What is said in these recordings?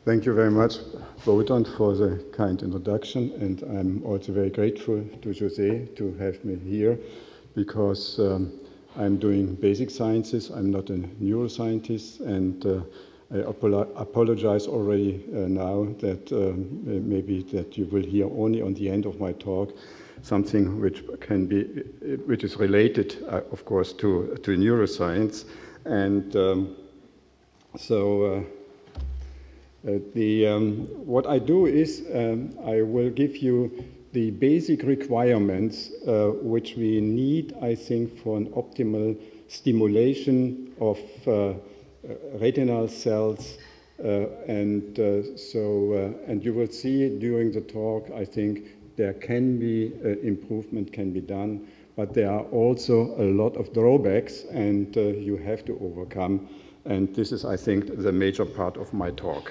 Thank you very much, Wotan, for the kind introduction, and I'm also very grateful to José to have me here, because I'm doing basic sciences. I'm not a neuroscientist, and I apologize already now that maybe that you will hear only on the end of my talk something which is related, of course, to neuroscience, and what I do is I will give you the basic requirements which we need, I think, for an optimal stimulation of retinal cells, and you will see during the talk, I think there can be improvement can be done, but there are also a lot of drawbacks, and you have to overcome, and this is, I think, the major part of my talk.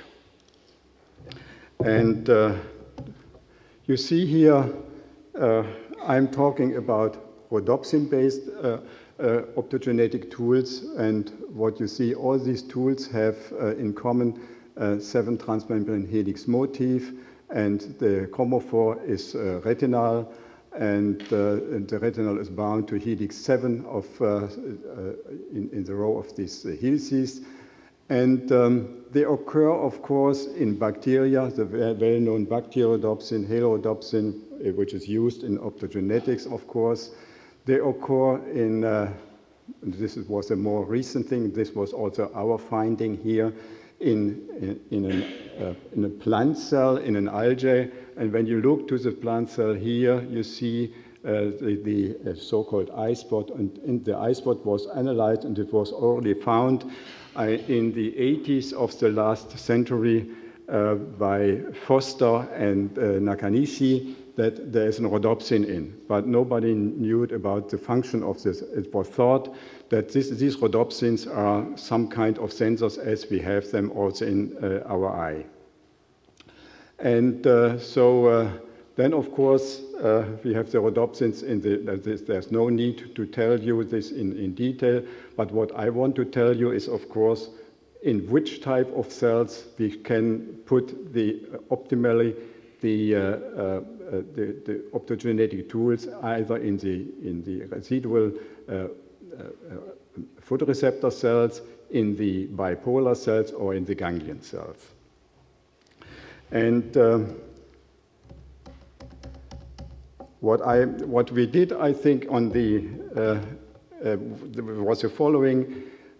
And you see here, I'm talking about rhodopsin-based optogenetic tools, and what you see, all these tools have in common 7 transmembrane helix motif, and the chromophore is retinal, and the retinal is bound to helix 7 of, in the row of these helices. And they occur, of course, in bacteria, the well-known bacteriorhodopsin, helirhodopsin, which is used in optogenetics, of course. They occur in, this was a more recent thing, this was also our finding here, in a plant cell, in an algae. And when you look to the plant cell here, you see the so-called eye spot, and the eye spot was analyzed, and it was already found in the 80s of the last century by Foster and Nakanishi, that there is an rhodopsin in, but nobody knew about the function of this. It was thought that these rhodopsins are some kind of sensors, as we have them also in our eye. And then, of course, we have the rhodopsins in there's no need to tell you this in detail, but what I want to tell you is, of course, in which type of cells we can put optimally the optogenetic tools, either in the residual photoreceptor cells, in the bipolar cells, or in the ganglion cells. And what we did, I think, on was the following.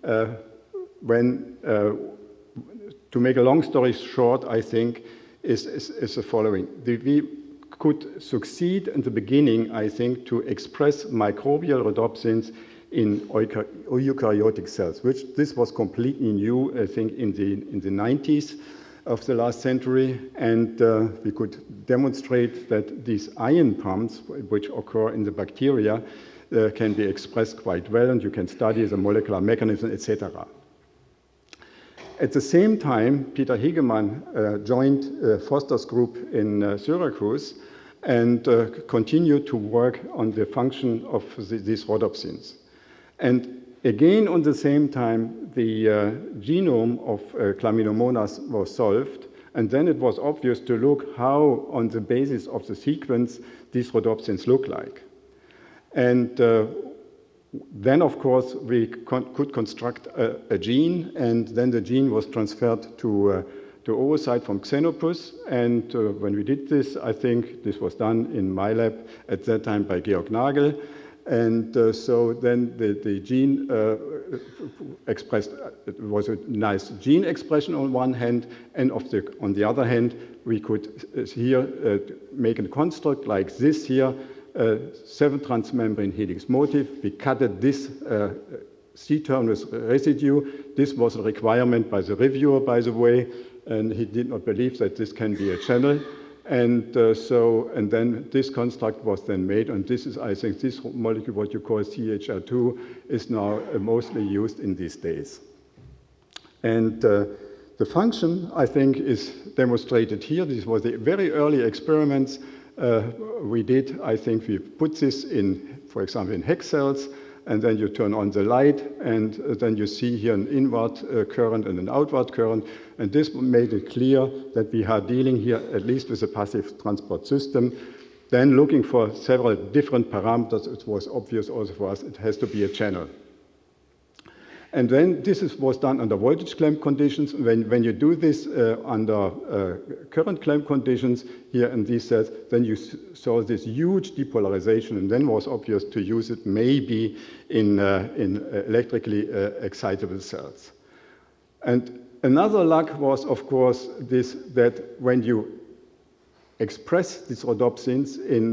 To make a long story short, I think, is the following. We could succeed in the beginning, I think, to express microbial rhodopsins in eukaryotic cells, which this was completely new, I think, in the 90s of the last century, and we could demonstrate that these ion pumps, which occur in the bacteria, can be expressed quite well, and you can study the molecular mechanism, etc. At the same time, Peter Hegemann joined Foster's group in Syracuse and continued to work on the function of these rhodopsins. And again, on the same time, the genome of Chlamydomonas was solved, and then it was obvious to look how, on the basis of the sequence, these rhodopsins look like. And then, of course, we could construct a gene, and then the gene was transferred to oocyte from Xenopus. And when we did this, I think this was done in my lab at that time by Georg Nagel. And so then the gene expressed, it was a nice gene expression on one hand, and on the other hand, we could here make a construct like this here, 7 transmembrane helix motif. We cutted this C-terminus residue. This was a requirement by the reviewer, by the way, and he did not believe that this can be a channel. And then this construct was then made, and this is, I think, this molecule, what you call CHR2, is now mostly used in these days. And the function, I think, is demonstrated here. This was the very early experiments we did. I think we put this in, for example, in HEK cells, and then you turn on the light, and then you see here an inward current and an outward current, and this made it clear that we are dealing here at least with a passive transport system. Then looking for several different parameters, it was obvious also for us it has to be a channel. And then this was done under voltage clamp conditions. When you do this under current clamp conditions here in these cells, then you saw this huge depolarization, and then was obvious to use it maybe in electrically excitable cells. And another luck was, of course, that when you express these rhodopsins in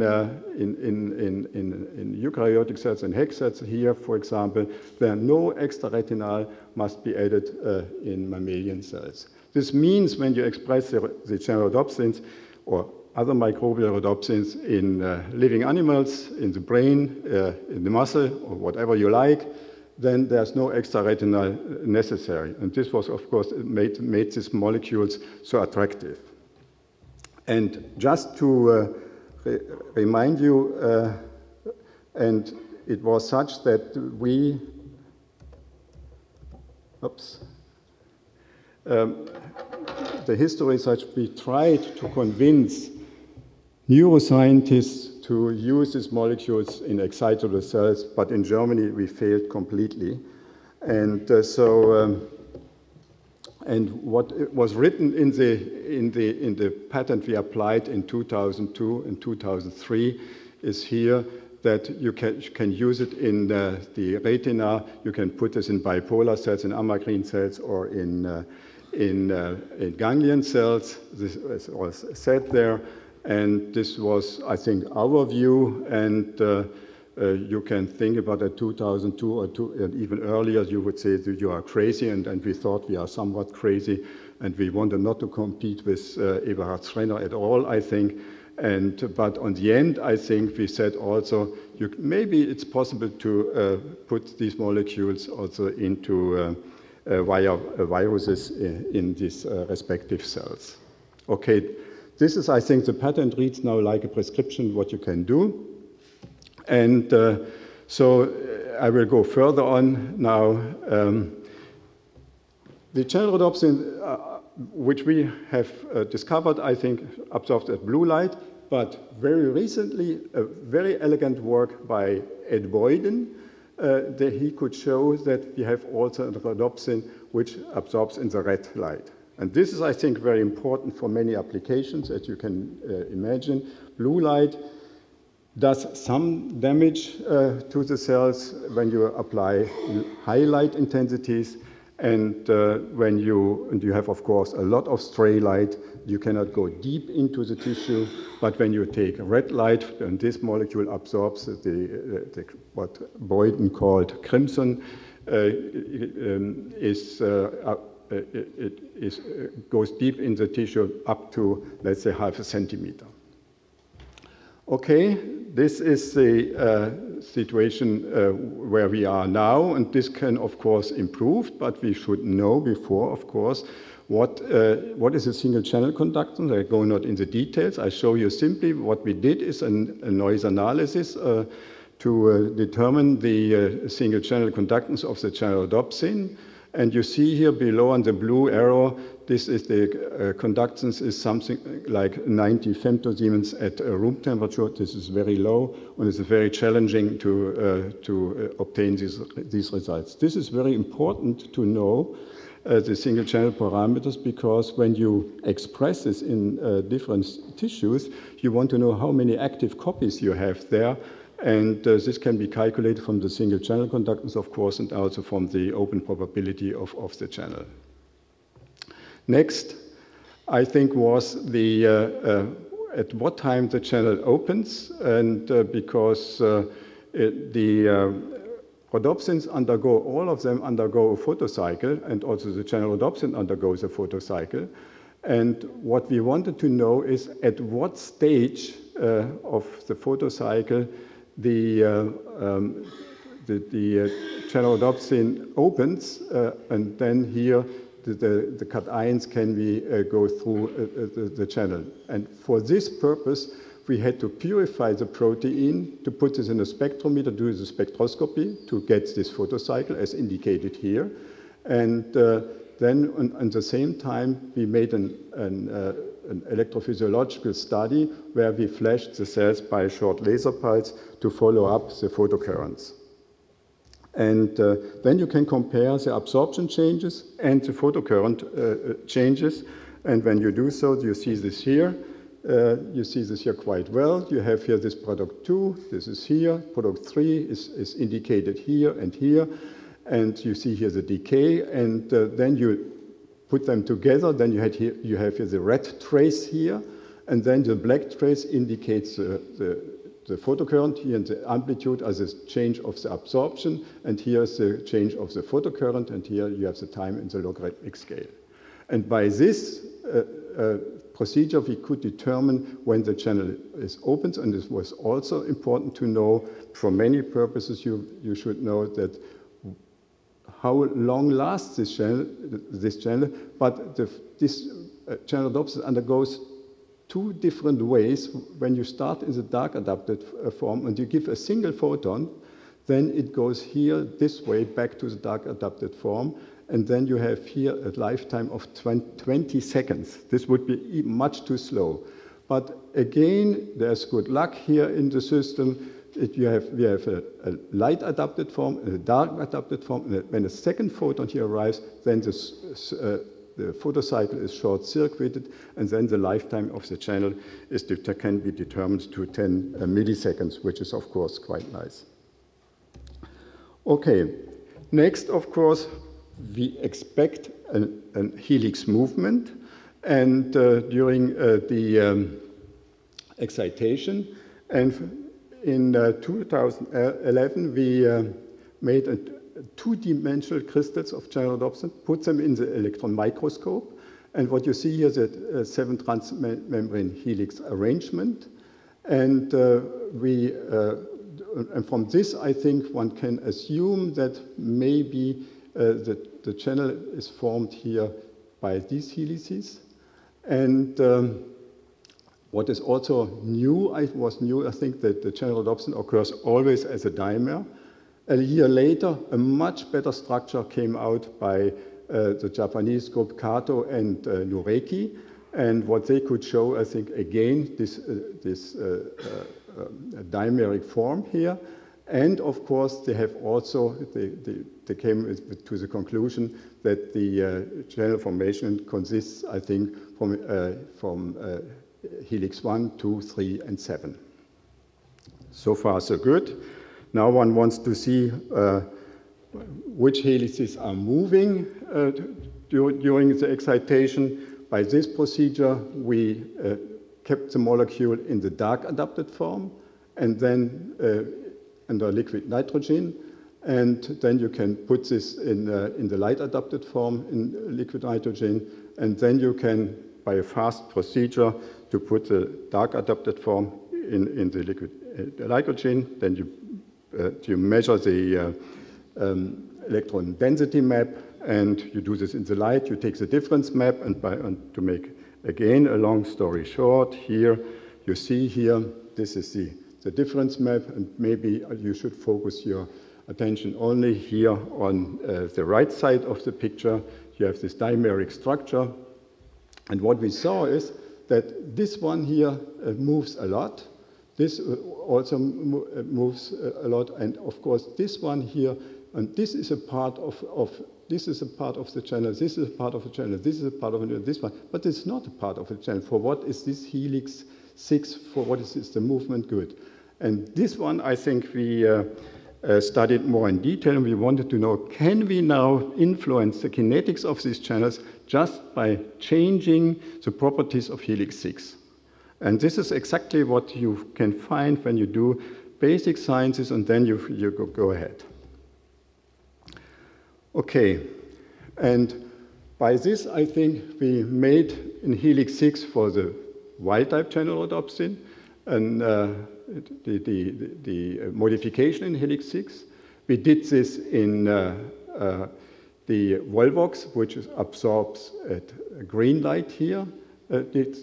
eukaryotic cells and Hecke cells here, for example, then no extraretinal must be added in mammalian cells. This means when you express the channel rhodopsins or other microbial rhodopsins in living animals, in the brain, in the muscle, or whatever you like, then there's no extraretinal necessary. And this was, of course, made these molecules so attractive. And just to remind you, and it was such that we, the history is such we tried to convince neuroscientists to use these molecules in excitable cells, but in Germany we failed completely. And and what was written in the patent we applied in 2002 and 2003 is here that you can use it in the retina. You can put this in bipolar cells, in amacrine cells, or in ganglion cells. This was said there, and this was, I think, our view. And you can think about it 2002 and even earlier, you would say that you are crazy, and we thought we are somewhat crazy, and we wanted not to compete with Eberhard Schrenner at all, I think. But on the end, I think we said also, maybe it's possible to put these molecules also into via viruses in these respective cells. Okay, this is, I think, the patent reads now like a prescription what you can do. And so I will go further on now. The channel rhodopsin, which we have discovered, I think, absorbs at blue light, but very recently, a very elegant work by Ed Boyden, that he could show that we have also a rhodopsin which absorbs in the red light. And this is, I think, very important for many applications, as you can imagine. Blue light does some damage to the cells when you apply high light intensities, and when you have, of course, a lot of stray light, you cannot go deep into the tissue. But when you take red light, and this molecule absorbs what Boyden called crimson, it goes deep in the tissue up to, let's say, 0.5 centimeter. Okay, this is the situation where we are now, and this can, of course, improve, but we should know before, of course, what is a single channel conductance. I go not in the details. I show you simply what we did is a noise analysis to determine the single channel conductance of the channel rhodopsin. And you see here below on the blue arrow, this is the conductance is something like 90 femtosiemens at room temperature. This is very low, and it's very challenging to obtain these results. This is very important to know the single channel parameters, because when you express this in different tissues, you want to know how many active copies you have there. And this can be calculated from the single channel conductance, of course, and also from the open probability of the channel. Next, I think, was the at what time the channel opens, and because the rhodopsins undergo, all of them undergo a photocycle, and also the channel rhodopsin undergoes a photocycle. And what we wanted to know is at what stage of the photocycle the channel rhodopsin opens, and then here the cations can go through the channel. And for this purpose, we had to purify the protein to put this in a spectrometer, do the spectroscopy to get this photocycle as indicated here. And then at the same time, we made an electrophysiological study where we flashed the cells by a short laser pulse to follow up the photocurrents. And then you can compare the absorption changes and the photocurrent changes. And when you do so, you see this here. You see this here quite well. You have here this product 2, this is here. Product 3 is indicated here and here. And you see here the decay. And then you put them together. Then you have here the red trace here. And then the black trace indicates the photocurrent here, and the amplitude as a change of the absorption, and here is the change of the photocurrent, and here you have the time in the logarithmic scale. And by this procedure, we could determine when the channel is opened, and it was also important to know, for many purposes, you should know that how long lasts this channel, but this channel adoption undergoes two different ways. When you start in the dark adapted form and you give a single photon, then it goes here this way back to the dark adapted form, and then you have here a lifetime of 20 seconds. This would be much too slow. But again, there's good luck here in the system. We have a light adapted form and a dark adapted form. And when a second photon here arrives, then the photocycle is short-circuited, and then the lifetime of the channel can be determined to 10 milliseconds, which is, of course, quite nice. Okay, next, of course, we expect a helix movement, and during the excitation, and in 2011, we made a two-dimensional crystals of channel rhodopsin, put them in the electron microscope, and what you see here is a 7-transmembrane helix arrangement, and from this, I think one can assume that maybe the channel is formed here by these helices. And what is also new, I think that the channel rhodopsin occurs always as a dimer. A year later, a much better structure came out by the Japanese group Kato and Nureki. And what they could show, I think, again, this dimeric form here. And of course, they have also, they came to the conclusion that the channel formation consists, I think, from helix 1, 2, 3, and 7. So far, so good. Now one wants to see which helices are moving during the excitation. By this procedure, we kept the molecule in the dark adapted form, and then under liquid nitrogen, and then you can put this in the light adapted form in liquid nitrogen, and then you can, by a fast procedure, to put the dark adapted form in the liquid nitrogen, then you measure the electron density map, and you do this in the light. You take the difference map, and to make, again, a long story short, here, you see here, this is the difference map, and maybe you should focus your attention only here on the right side of the picture. You have this dimeric structure, and what we saw is that this one here moves a lot. This also moves a lot, and of course this one here, and this is a part of this is a part of the channel, this is a part of the channel, this is a part of this one, but it's not a part of the channel. For what is this helix 6? For what is the movement good? And this one, I think we studied more in detail, and we wanted to know, can we now influence the kinetics of these channels just by changing the properties of helix 6? And this is exactly what you can find when you do basic sciences, and then you go ahead. Okay, and by this, I think we made in helix 6 for the wild-type channel rhodopsin, and the modification in helix 6. We did this in the Volvox, which absorbs at green light here, did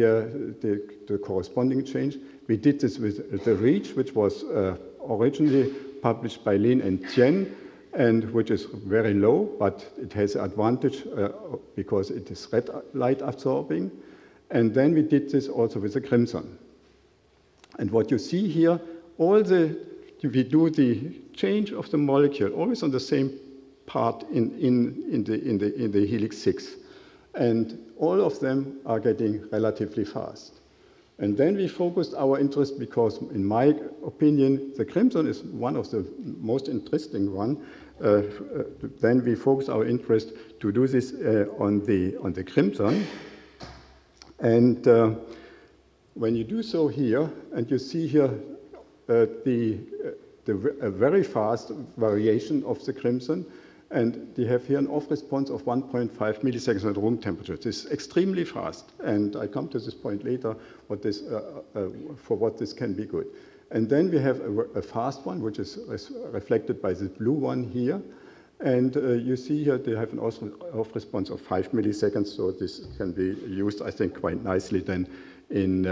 the corresponding change. We did this with the REACH, which was originally published by Lin and Tien, and which is very low, but it has an advantage because it is red light absorbing. And then we did this also with the crimson. And what you see here, we do the change of the molecule always on the same part in the helix 6. And all of them are getting relatively fast. And then we focused our interest because, in my opinion, the crimson is one of the most interesting one. Then we focused our interest to do this on the crimson. And when you do so here, and you see here a very fast variation of the crimson, and they have here an off response of 1.5 milliseconds at room temperature. This is extremely fast, and I come to this point later for what this can be good. And then we have a fast one, which is reflected by the blue one here. And you see here they have an off response of 5 milliseconds, so this can be used, I think, quite nicely then in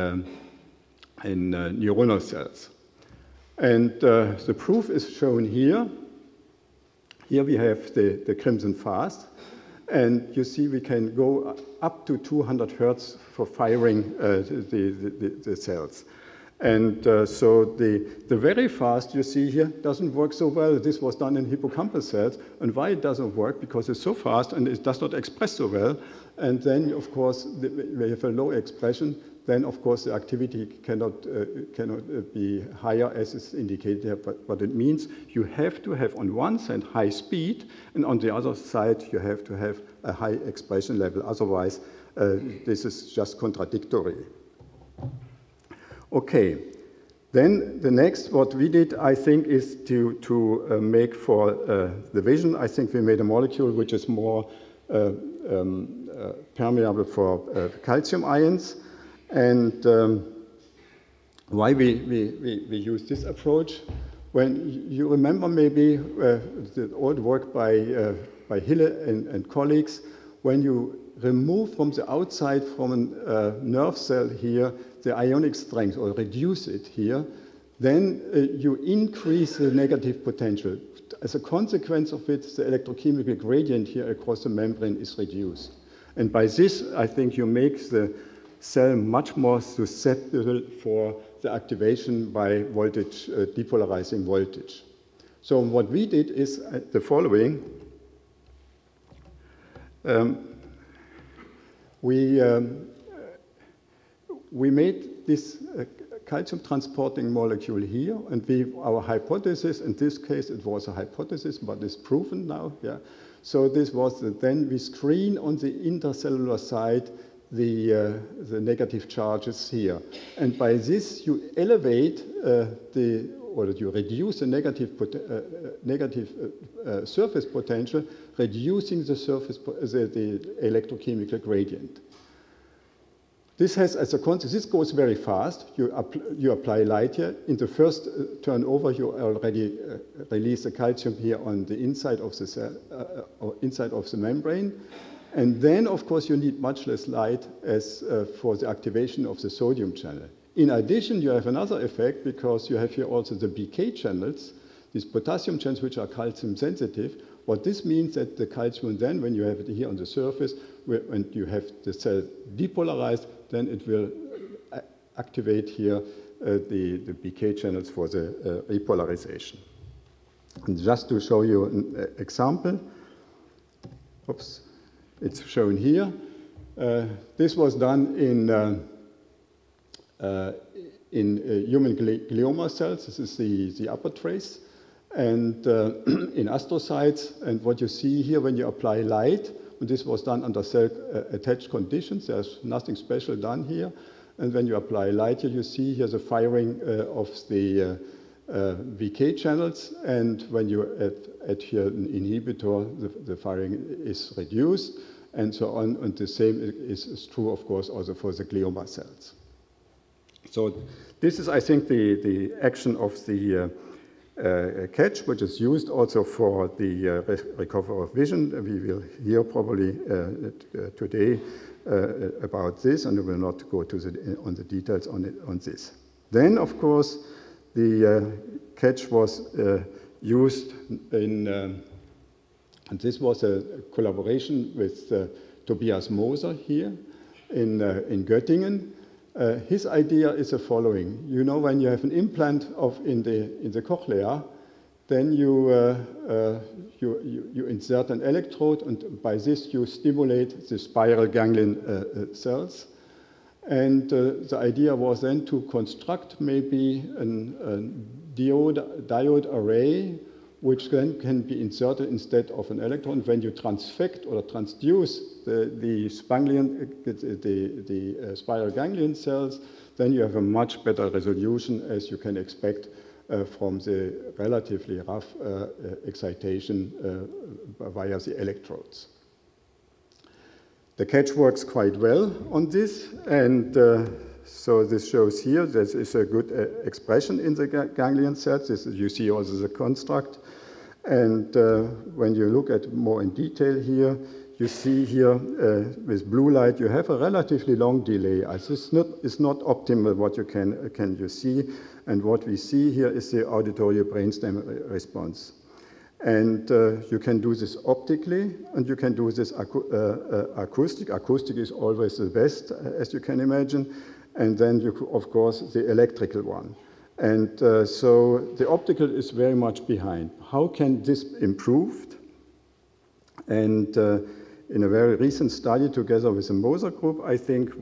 neuronal cells. And the proof is shown here. Here we have the crimson fast, and you see we can go up to 200 hertz for firing the cells. And so the very fast you see here doesn't work so well. This was done in hippocampal cells. And why it doesn't work? Because it's so fast and it does not express so well. And then, of course, we have a low expression. Then, of course, the activity cannot be higher as is indicated here. But it means you have to have, on one side, high speed, and on the other side, you have to have a high expression level. Otherwise, this is just contradictory. Okay, then the next, what we did, I think, is to make for the vision. I think we made a molecule which is more permeable for calcium ions. And why we use this approach? When you remember maybe the old work by Hille and colleagues, when you remove from the outside from a nerve cell here the ionic strength or reduce it here, then you increase the negative potential. As a consequence of it, the electrochemical gradient here across the membrane is reduced. And by this, I think you make the cell much more susceptible for the activation by voltage, depolarizing voltage. So what we did is the following. We made this calcium transporting molecule here, and our hypothesis, in this case it was a hypothesis, but it's proven now. Yeah. So this was then we screen on the intercellular side the negative charges here, and by this you elevate you reduce the negative surface potential, reducing the the electrochemical gradient. This has as a consequence, this goes very fast. You apply light here. In the first turnover, you already release the calcium here on the inside of the cell, inside of the membrane. And then, of course, you need much less light as for the activation of the sodium channel. In addition, you have another effect because you have here also the BK channels, these potassium channels which are calcium sensitive. What this means that the calcium then, when you have it here on the surface, when you have the cell depolarized, then it will activate here the BK channels for the repolarization. And just to show you an example, oops, it's shown here. This was done in human glioma cells. This is the upper trace. And in astrocytes, and what you see here when you apply light, and this was done under cell-attached conditions. There's nothing special done here. And when you apply light here, you see here the firing of the VK channels. And when you add here an inhibitor, the firing is reduced, and so on. And the same is true, of course, also for the glioma cells. So this is, I think, the action of the catch, which is used also for the recovery of vision. We will hear probably today about this, and I will not go to on the details on this. Then, of course, the catch was used in, and this was a collaboration with Tobias Moser here in Göttingen. His idea is the following. You know, when you have an implant in the cochlea, then you insert an electrode, and by this you stimulate the spiral ganglion cells. And the idea was then to construct maybe a diode array, which then can be inserted instead of an electrode. When you transfect or transduce the spiral ganglion cells, then you have a much better resolution, as you can expect from the relatively rough excitation via the electrodes. The catch works quite well on this, and so this shows here, this is a good expression in the ganglion cells. This is, you see also the construct. And when you look at more in detail here, you see here with blue light, you have a relatively long delay. It's not optimal what you can see. And what we see here is the auditory brainstem response. And you can do this optically, and you can do this acoustic. Acoustic is always the best, as you can imagine. And then, of course, the electrical one. And so the optical is very much behind. How can this be improved? And in a very recent study together with the Moser group, I think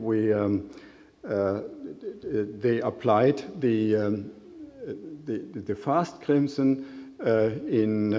they applied the fast crimson in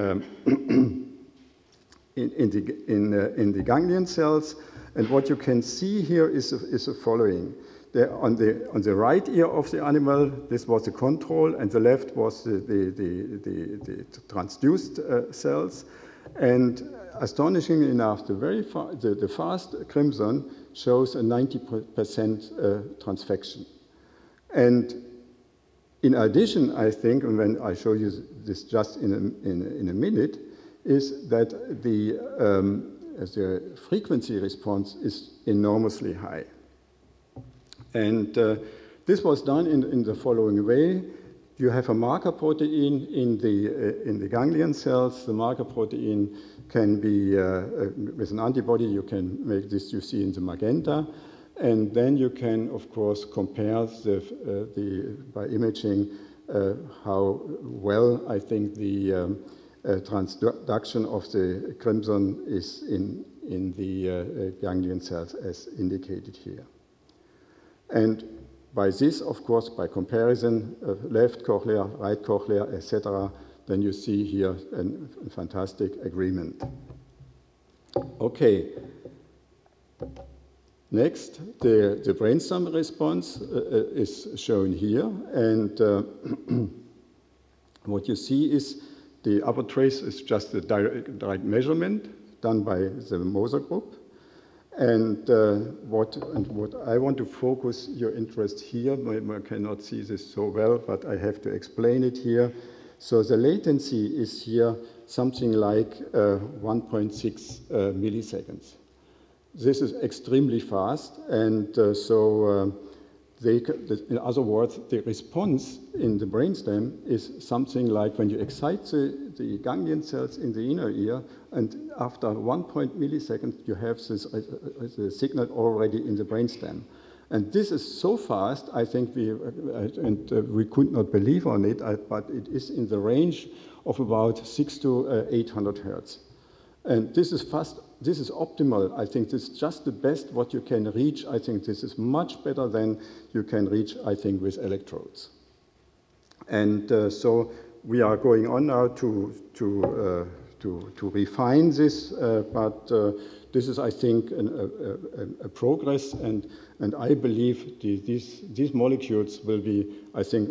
the ganglion cells. And what you can see here is the following. On the right ear of the animal, this was the control, and the left was the transduced cells. And astonishingly enough, the fast crimson shows a 90% transfection. And in addition, I think, and when I show you this just in a minute, is that the frequency response is enormously high. And this was done in the following way. You have a marker protein in the ganglion cells. The marker protein can be, with an antibody, you can make this, you see in the magenta. And then you can, of course, compare by imaging how well, I think, the transduction of the crimson is in the ganglion cells, as indicated here. And by this, of course, by comparison, left cochlea, right cochlea, etc., then you see here a fantastic agreement. Okay. Next, the brainstem response is shown here. And what you see is the upper trace is just a direct measurement done by the Moser group. And what I want to focus your interest here, I cannot see this so well, but I have to explain it here. So the latency is here something like 1.6 milliseconds. This is extremely fast, and in other words, the response in the brainstem is something like when you excite the ganglion cells in the inner ear, and after 1 millisecond, you have the signal already in the brainstem. And this is so fast, I think we could not believe on it, but it is in the range of about 600 to 800 hertz. And this is fast. This is optimal. I think this is just the best what you can reach. I think this is much better than you can reach, I think, with electrodes. And so we are going on now to refine this, but this is, I think, a progress, and I believe these molecules will be, I think,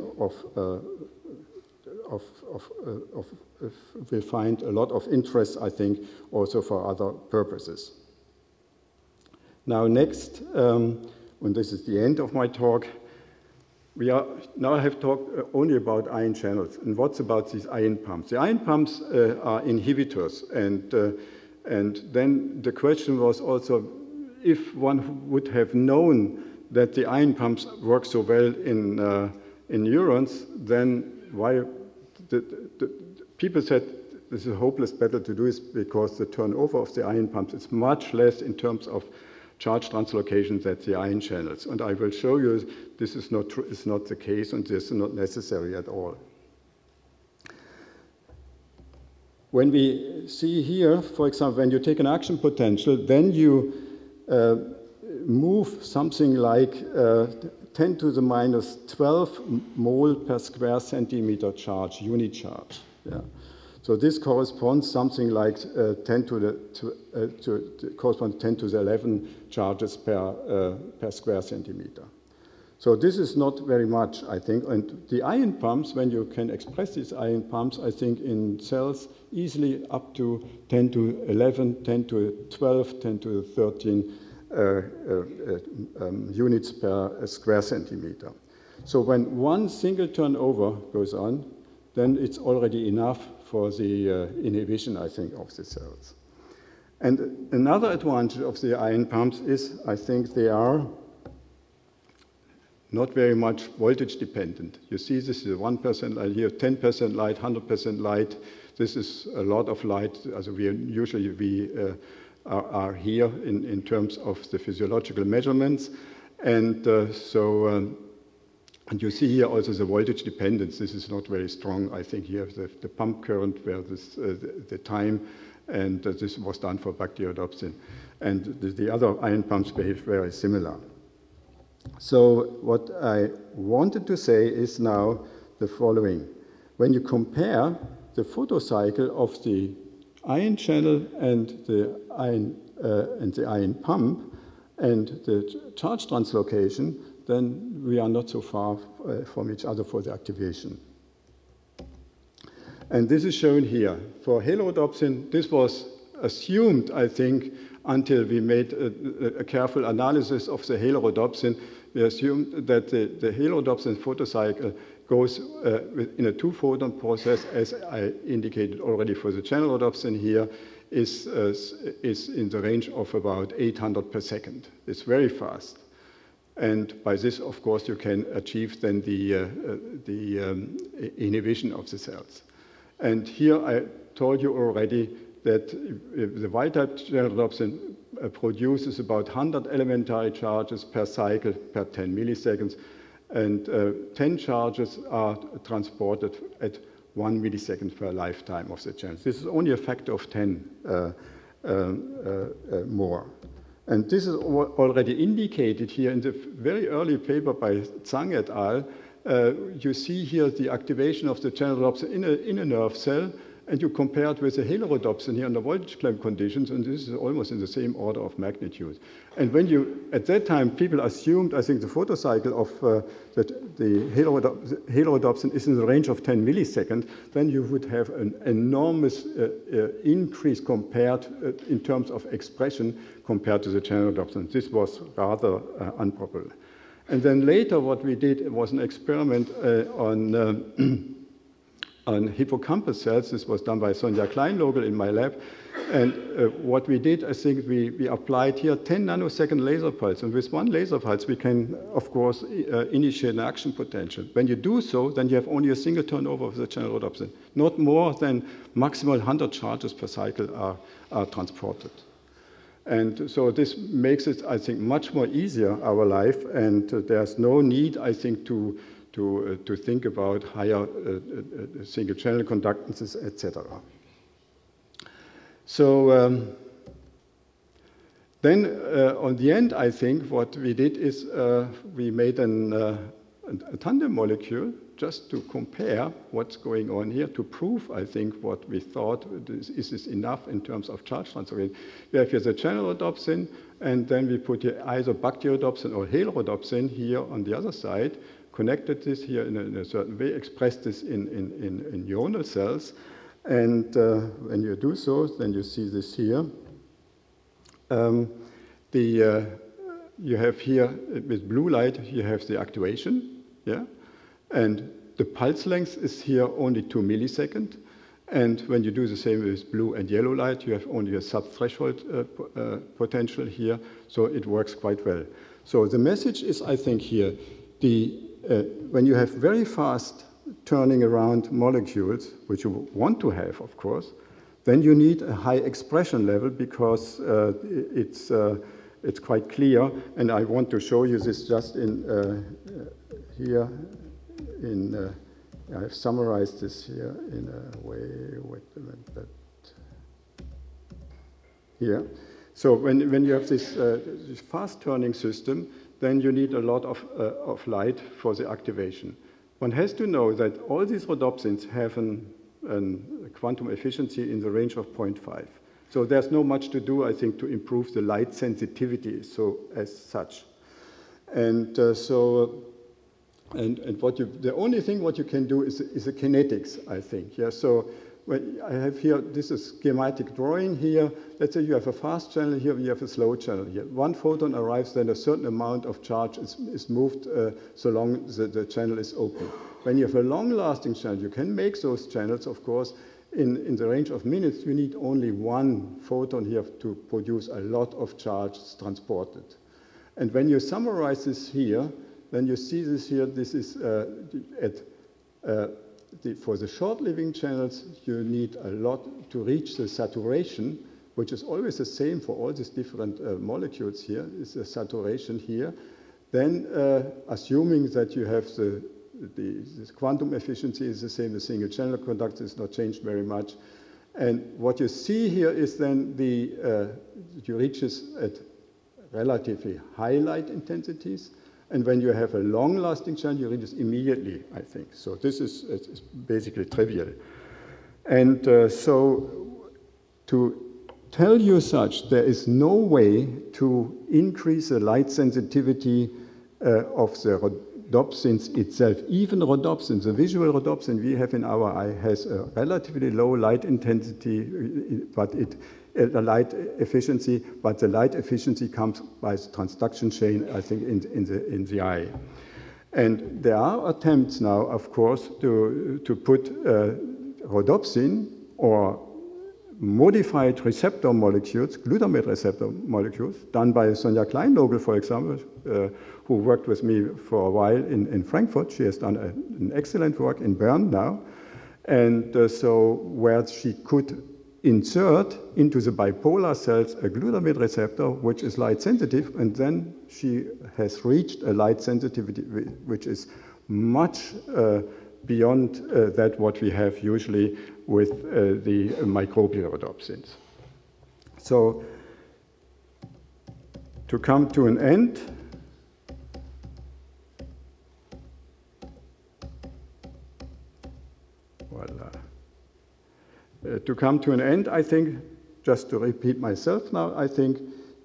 will find a lot of interest, I think, also for other purposes. Now next, and this is the end of my talk, now I have talked only about ion channels. And what's about these ion pumps? The ion pumps are inhibitors, and then the question was also, if one would have known that the ion pumps work so well in neurons, then why the people said this is a hopeless battle to do is because the turnover of the ion pumps is much less in terms of charge translocation than the ion channels. And I will show you this is not true, it's not the case, and this is not necessary at all. When we see here, for example, when you take an action potential, then you move something like 10 to the minus 12 mole per square centimeter charge, unit charge. Yeah. So this corresponds something like 10 to the corresponds 10 to the 11 charges per square centimeter. So this is not very much, I think. And the ion pumps, when you can express these ion pumps, I think in cells easily up to 10 to 11, 10 to 12, 10 to 13 units per square centimeter. So when one single turnover goes on, then it's already enough for the inhibition, I think, of the cells. And another advantage of the ion pumps is, I think, they are not very much voltage dependent. You see this is 1% light here, 10% light, 100% light. This is a lot of light. Also we are here in terms of the physiological measurements. And and you see here also the voltage dependence. This is not very strong. I think here the pump current where this, the time, and this was done for bacteriodopsin. And the other ion pumps behave very similar. So what I wanted to say is now the following. When you compare the photocycle of the ion channel and the ion pump and the charge translocation, then we are not so far from each other for the activation. And this is shown here. For halorhodopsin, this was assumed, I think, until we made a careful analysis of the halorhodopsin. We assumed that the halorhodopsin photocycle goes in a two-photon process, as I indicated already for the channel rhodopsin here, is in the range of about 800 per second. It's very fast. And by this, of course, you can achieve then the inhibition of the cells. And here I told you already that the wild-type channel rhodopsin produces about 100 elementary charges per cycle per 10 milliseconds, and 10 charges are transported at 1 millisecond per lifetime of the channel. This is only a factor of 10 more. And this is already indicated here in the very early paper by Zhang et al. You see here the activation of the channel rhodopsin in a nerve cell, and you compare it with the halorhodopsin here under voltage clamp conditions, and this is almost in the same order of magnitude. And when you, at that time, people assumed, I think, the photocycle of that the halorhodopsin is in the range of 10 milliseconds, then you would have an enormous increase compared, in terms of expression, compared to the channel rhodopsin. This was rather unpopular. And then later what we did was an experiment on hippocampus cells. This was done by Sonja Kleinlogel in my lab. And what we did, I think we applied here 10 nanosecond laser pulse. And with one laser pulse, we can, of course, initiate an action potential. When you do so, then you have only a single turnover of the channel rhodopsin. Not more than maximal 100 charges per cycle are transported. And so this makes it, I think, much more easier, our life. And there's no need, I think, to think about higher single channel conductances, etc. So then on the end, I think what we did is we made a tandem molecule just to compare what's going on here, to prove, I think, what we thought is this enough in terms of charge transfer. We have here the channel rhodopsin, and then we put here either bacteriodopsin or halorhodopsin here on the other side, connected this here in a certain way, expressed this in neuronal cells. And when you do so, then you see this here. You have here, with blue light, you have the activation, yeah? And the pulse length is here only 2 milliseconds. And when you do the same with blue and yellow light, you have only a sub-threshold potential here, so it works quite well. So the message is, I think here, when you have very fast turning around molecules, which you want to have, of course, then you need a high expression level because it's quite clear. And I want to show you this just in here in. I've summarized this here in a way. Wait a minute. Here. So when you have this fast turning system, then you need a lot of light for the activation. One has to know that all these rhodopsins have a quantum efficiency in the range of 0.5. So there's no much to do, I think, to improve the light sensitivity as such. And the only thing what you can do is the kinetics, I think. Yeah. So I have here, this is schematic drawing here. Let's say you have a fast channel here, you have a slow channel here. One photon arrives, then a certain amount of charge is moved so long the channel is open. When you have a long-lasting channel, you can make those channels, of course, in the range of minutes. You need only one photon here to produce a lot of charge transported. And when you summarize this here, then you see this here, this is for the short-living channels, you need a lot to reach the saturation, which is always the same for all these different molecules here, is the saturation here. Then, assuming that you have this quantum efficiency is the same, the single channel conductor is not changed very much. And what you see here is then you reach this at relatively high light intensities. And when you have a long-lasting channel, you reach this immediately, I think. So this is basically trivial. And so to tell you such, there is no way to increase the light sensitivity of the rhodopsins itself. Even rhodopsin, the visual rhodopsin we have in our eye has a relatively low light intensity, but the light efficiency, but the light efficiency comes by the transduction chain, I think, in the eye. And there are attempts now, of course, to put rhodopsin or modified receptor molecules, glutamate receptor molecules, done by Sonja Kleinlogel, for example, who worked with me for a while in Frankfurt. She has done an excellent work in Bern now. And so where she could insert into the bipolar cells a glutamate receptor, which is light sensitive, and then she has reached a light sensitivity which is much beyond that what we have usually with the microbial rhodopsins. So to come to an end, to come to an end, I think, just to repeat myself now, I think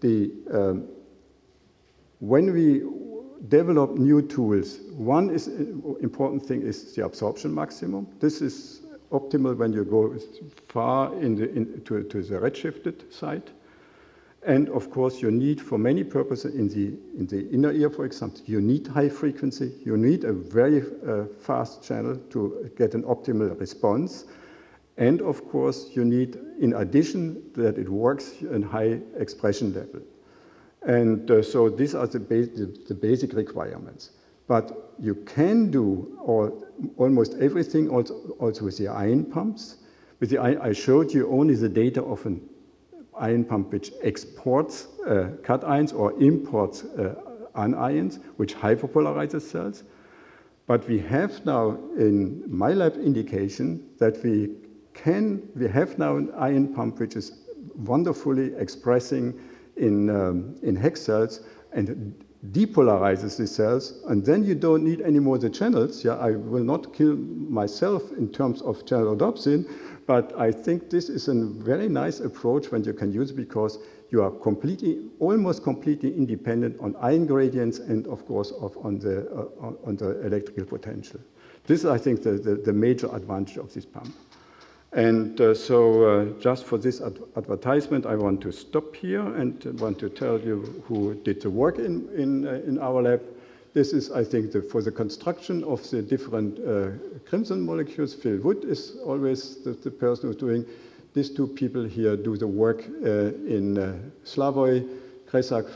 when we develop new tools, one important thing is the absorption maximum. This is optimal when you go far to the redshifted side. And of course, you need, for many purposes, in the inner ear, for example, you need high frequency. You need a very fast channel to get an optimal response. And of course, you need, in addition, that it works in high expression level. And so these are the basic requirements. But you can do almost everything also with the ion pumps. With the I showed you only the data of an ion pump which exports cations or imports anions, which hyperpolarizes cells. But we have now in my lab indication that we have now an ion pump which is wonderfully expressing in Heck cells and depolarizes the cells, and then you don't need any more the channels. Yeah, I will not kill myself in terms of channel rhodopsin, but I think this is a very nice approach when you can use it because you are almost completely independent on ion gradients and of course on the electrical potential. This is, I think, the major advantage of this pump. And so just for this advertisement, I want to stop here and want to tell you who did the work in our lab. This is, I think, for the construction of the different crimson molecules. Phil Wood is always the person who's doing. These two people here do the work in Slavoj Kresak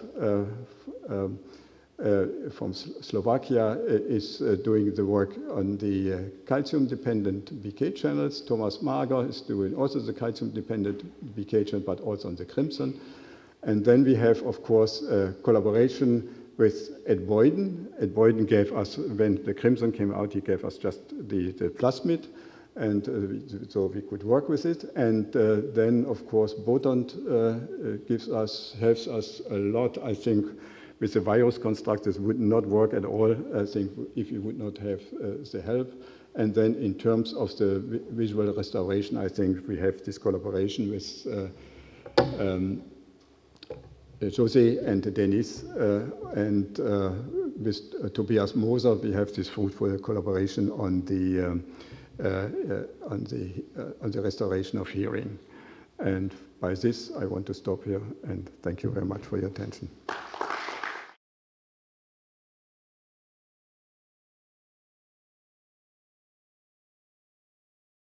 from Slovakia is doing the work on the calcium-dependent BK channels. Thomas Mager is doing also the calcium-dependent BK channel, but also on the crimson. And then we have, of course, collaboration with Ed Boyden. Ed Boyden gave us, when the crimson came out, he gave us just the plasmid, and so we could work with it. And then, of course, Bodant helps us a lot. I think with the virus construct, this would not work at all, I think, if you would not have the help. And then in terms of the visual restoration, I think we have this collaboration with Jose and Denis, and with Tobias Moser, we have this fruitful collaboration on the restoration of hearing. And by this, I want to stop here, and thank you very much for your attention.